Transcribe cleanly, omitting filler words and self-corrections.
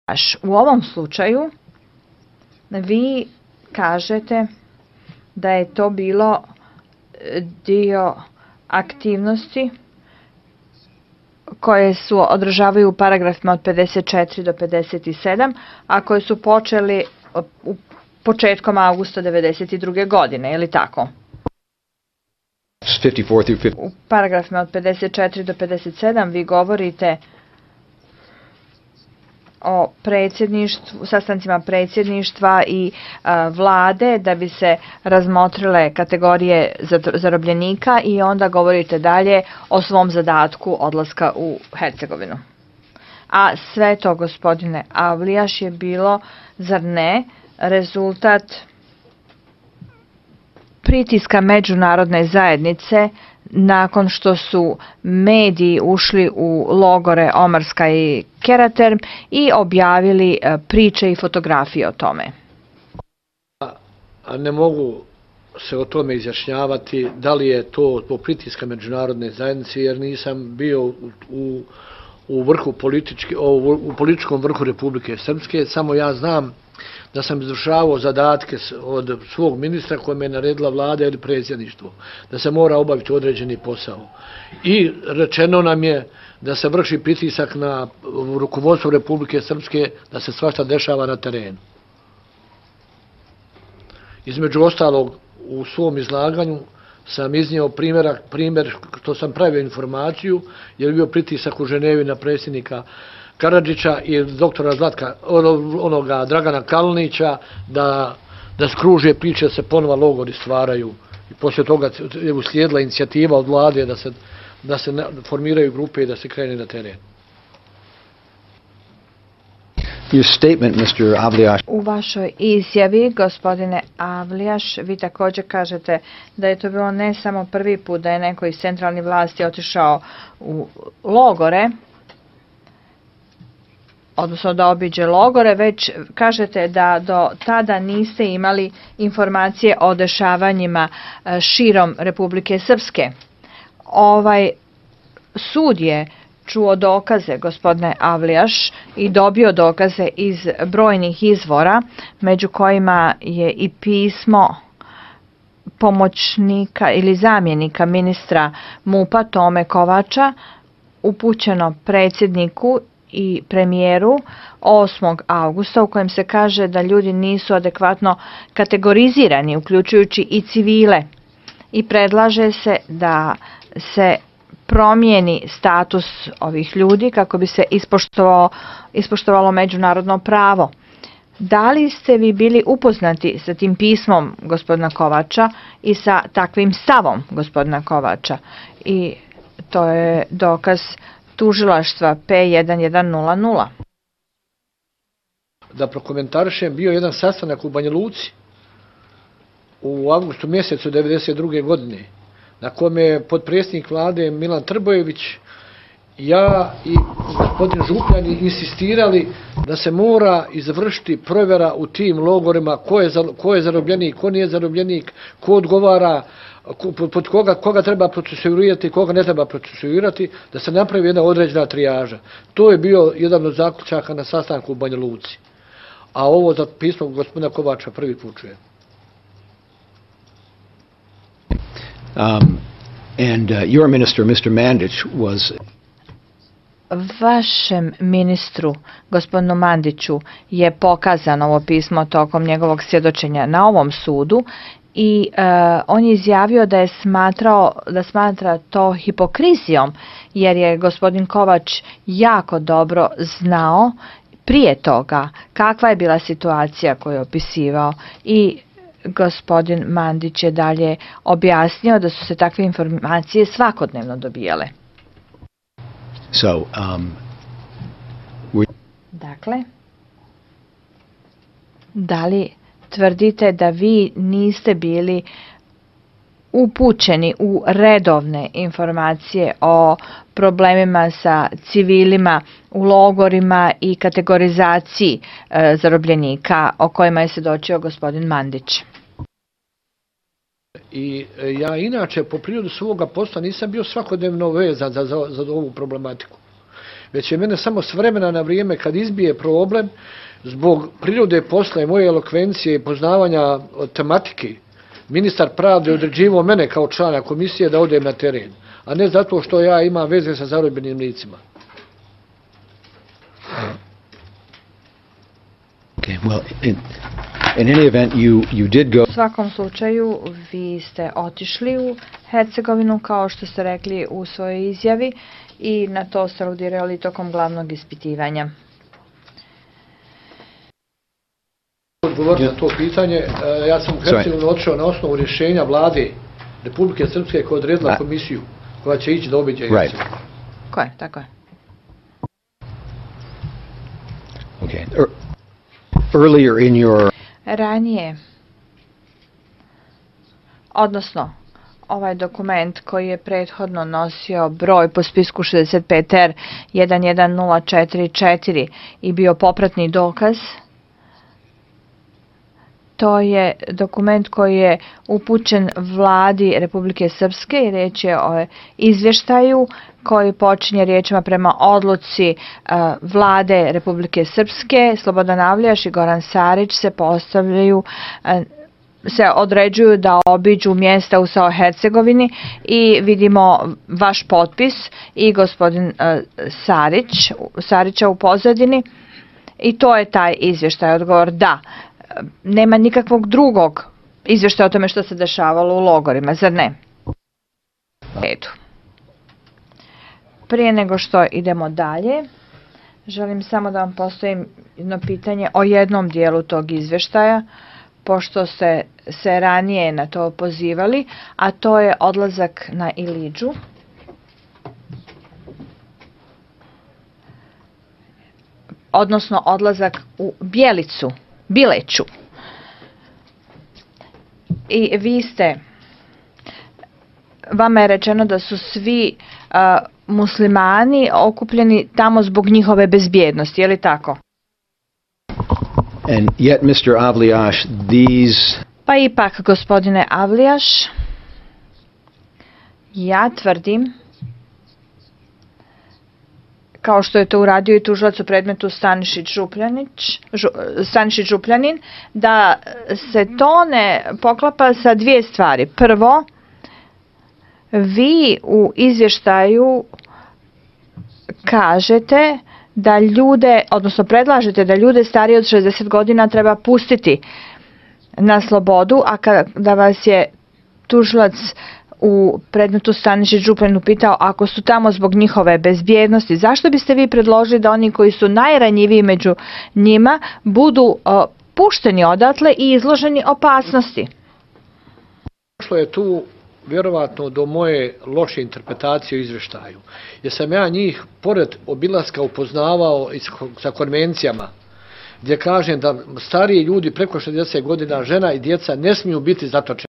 U ovom slučaju vi kažete da je to bilo dio aktivnosti koje su održavaju u paragrafima od 54 do 57, a koje su počeli početkom avgusta 1992. godine, je li tako? U paragrafima od 54 do 57 vi govorite o sastancima predsjedništva i vlade da bi se razmotrile kategorije zarobljenika i onda govorite dalje o svom zadatku odlaska u Hercegovinu. A sve to, gospodine Avlijaš, je bilo, zar ne, rezultat pritiska međunarodne zajednice nakon što su mediji ušli u logore Omarska i Keraterm i objavili priče i fotografije o tome. Ne mogu se o tome izjašnjavati da li je to zbog pritiska međunarodne zajednice, jer nisam bio u političkom vrhu Republike Srpske. Samo ja znam da sam izvršavao zadatke od svog ministra koje me je naredila vlada ili predsjedništvo, da se mora obaviti određeni posao. I rečeno nam je da se vrši pritisak na rukovodstvo Republike Srpske, da se svašta dešava na terenu. Između ostalog, u svom izlaganju sam iznio primjer što sam pravio informaciju, jer je bio pritisak u Ženevi na predsjednika Karadžića i doktora Dragana Kalinića da skruže priče, da se ponova logori stvaraju. I poslije toga je uslijedila inicijativa od vlade da se formiraju grupe i da se krene na teren. U vašoj izjavi, gospodine Avlijaš, vi također kažete da je to bilo ne samo prvi put da je neko iz centralnih vlasti otišao u logore, odnosno da obiđe logore, već kažete da do tada niste imali informacije o dešavanjima širom Republike Srpske. Ovaj sud je čuo dokaze, gospodine Avlijaš, i dobio dokaze iz brojnih izvora, među kojima je i pismo pomoćnika ili zamjenika ministra MUP-a Tome Kovača upućeno predsjedniku i premijeru 8. augusta, u kojem se kaže da ljudi nisu adekvatno kategorizirani, uključujući i civile, i predlaže se da se promijeni status ovih ljudi kako bi se ispoštovalo međunarodno pravo. Da li ste vi bili upoznati sa tim pismom gospodina Kovača i sa takvim stavom gospodina Kovača? I to je dokaz tužilaštva P1100. Da prokomentarišem, bio jedan sastanak u Banja Luci u avgustu mjesecu 1992. godine, na kome je potpredsjednik vlade Milan Trbojević, ja i gospodin Župljani insistirali da se mora izvršiti provjera u tim logorima ko je zarobljenik, ko nije zarobljenik, ko odgovara, pod koga treba procesuirati, koga ne treba procesuirati, da se napravi jedna određena trijaža. To je bio jedan od zaključaka na sastanku u Banja Luci. A ovo za pismo gospodina Kovača prvi put čujem. And your minister, Mr. Mandić, was... Vašem ministru, gospodinu Mandiću, je pokazano ovo pismo tokom njegovog svjedočenja na ovom sudu i on je izjavio da smatra to hipokrizijom, jer je gospodin Kovač jako dobro znao prije toga kakva je bila situacija koju je opisivao, i gospodin Mandić je dalje objasnio da su se takve informacije svakodnevno dobijale. Dakle, da li tvrdite da vi niste bili upućeni u redovne informacije o problemima sa civilima u logorima i kategorizaciji zarobljenika o kojima je svjedočio gospodin Mandić? I ja inače po prirodu svoga posla nisam bio svakodnevno vezan za ovu problematiku. već je mene samo s vremena na vrijeme kad izbije problem, zbog prirode posla i moje elokvencije i poznavanja tematike, ministar pravde određivao mene kao člana komisije da odem na teren, a ne zato što ja imam veze sa zarobljenim licima. Okay, well, in any event, you did go. U svakom slučaju, vi ste otišli u Hercegovinu, kao što ste rekli u svojoj izjavi, i na to ste aludirali tokom glavnog ispitivanja. Odgovoriti na to pitanje, ja sam u Hercegovinu otišao na osnovu rješenja vlade Republike Srpske koja je odredila komisiju koja će ići da obiđe Hercegovinu. Ko je, tako je. Okay. Earlier in your... Ranije, odnosno ovaj dokument koji je prethodno nosio broj po spisku 65R 11044 i bio popratni dokaz, to je dokument koji je upućen vladi Republike Srpske i riječ je o izvještaju koji počinje riječima: prema odluci vlade Republike Srpske, Slobodan Avlijaš i Goran Sarić se određuju da obiđu mjesta u SAO Hercegovini, i vidimo vaš potpis i gospodin Sarića u pozadini, i to je taj izvještaj. Odgovor da. Nema nikakvog drugog izvještaja o tome što se dešavalo u logorima, zar ne? Prije nego što idemo dalje, želim samo da vam postavim jedno pitanje o jednom dijelu tog izvještaja, pošto ste se ranije na to pozivali, a to je odlazak na Ilidžu. Odnosno odlazak u Bileću. I vama je rečeno da su svi muslimani okupljeni tamo zbog njihove bezbjednosti, je li tako? And yet, Mr. Avlijaš, Pa ipak, gospodine Avlijaš, ja tvrdim, kao što je to uradio i tužilac u predmetu Stanišić Župljanin, da se to ne poklapa sa dvije stvari. Prvo, vi u izvještaju kažete da odnosno predlažete da ljude starije od 60 godina treba pustiti na slobodu, a kada vas je tužilac u predmetu Stanišić Župljanin pitao, ako su tamo zbog njihove bezbjednosti, zašto biste vi predložili da oni koji su najranjiviji među njima budu pušteni odatle i izloženi opasnosti? Došlo je tu vjerovatno do moje loše interpretacije u izvještaju, jer sam ja njih pored obilaska upoznavao sa konvencijama, gdje kažem da stariji ljudi preko 60 godina, žena i djeca, ne smiju biti zatočeni.